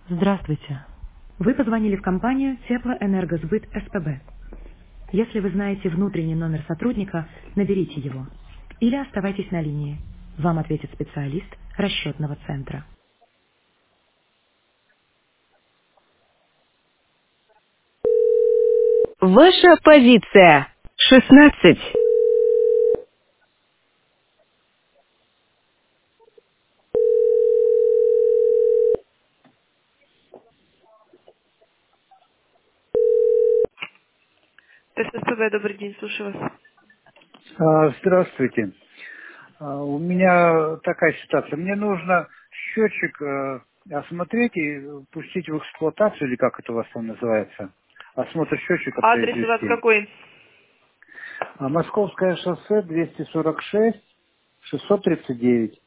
Здравствуйте. Вы позвонили в компанию Теплоэнергосбыт СПБ. Если вы знаете внутренний номер сотрудника, наберите его. Или оставайтесь на линии. Вам ответит специалист расчетного центра. Ваша позиция. 16. ТССПБ, добрый день, слушаю вас. Здравствуйте. У меня такая ситуация. Мне нужно счетчик осмотреть и пустить в эксплуатацию, или как это у вас там называется. Осмотр счетчика Адрес у вас произвести. какой? Московское шоссе 246 639.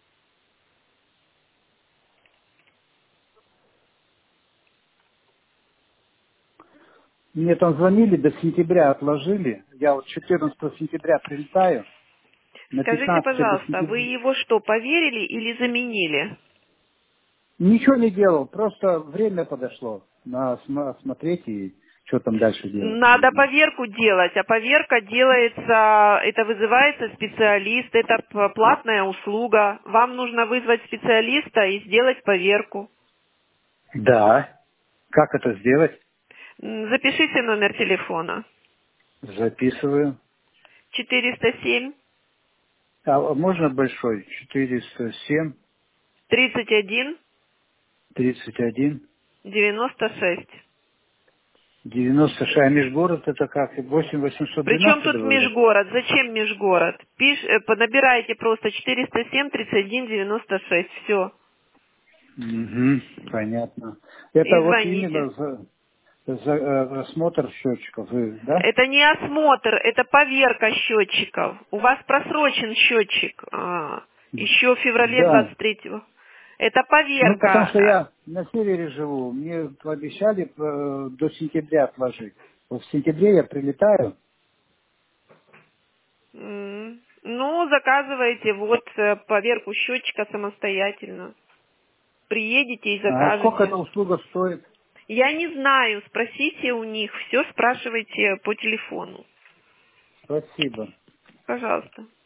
Мне там звонили, до сентября отложили. Я вот 14 сентября прилетаю, на Скажите, 15 до пожалуйста, вы сентября. его что, поверили или заменили? Ничего не делал, просто время подошло на осмотреть и что там дальше делать, не Надо знаю. поверку делать, а поверка делается, это вызывается специалист, это платная услуга. Вам нужно вызвать специалиста и сделать поверку. Да. Как это сделать? Запишите номер телефона. Записываю. 407 А можно большой? 407 31 31 96. 96. А межгород это как? 8812 Причем это тут вы говорите? межгород? Зачем межгород? Набирайте просто 407 31 96. Все. Угу, понятно. И Это вот звоните. именно за осмотр счетчиков, вы, да? Это не осмотр, это поверка счетчиков. У вас просрочен счетчик еще в феврале Да. 23-го. Это Ну, потому что поверка. я на севере живу, мне пообещали до сентября отложить. Вот в сентябре я прилетаю. Ну, заказывайте вот поверку счетчика самостоятельно. Приедете и А сколько закажете. эта услуга стоит? Я не знаю, спросите у них, все спрашивайте по телефону. Спасибо. Пожалуйста.